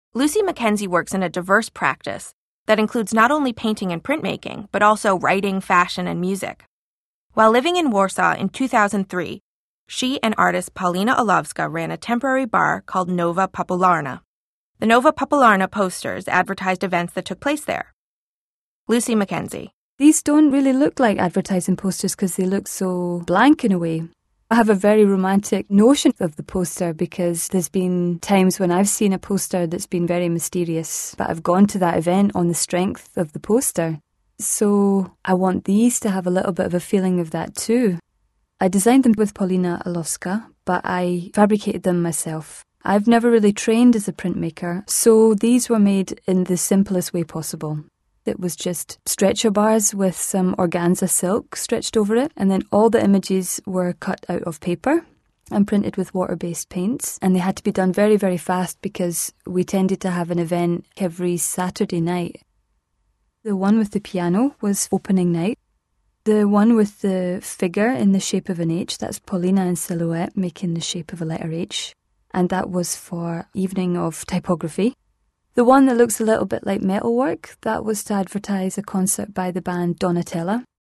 Lucy Mackenzie works in a diverse practice that includes not only painting and printmaking, but also writing, fashion, and music. While living in Warsaw in 2003, she and artist Paulina Olowska ran a temporary bar called Nowa Popularna. The Nowa Popularna posters advertised events that took place there. Lucy Mackenzie. These don't really look like advertising posters because they look so blank in a way. I have a very romantic notion of the poster because there's been times when I've seen a poster that's been very mysterious, but I've gone to that event on the strength of the poster. So I want these to have a little bit of a feeling of that too. I designed them with Paulina Olowska, but I fabricated them myself. I've never really trained as a printmaker, so these were made in the simplest way possible. It was just stretcher bars with some organza silk stretched over it, and then all the images were cut out of paper and printed with water-based paints, and they had to be done very, very fast because we tended to have an event every Saturday night. The one with the piano was opening night. The one with the figure in the shape of an H, that's Paulina in silhouette making the shape of a letter H, and that was for evening of typography. The one that looks a little bit like metalwork, that was to advertise a concert by the band Donatella.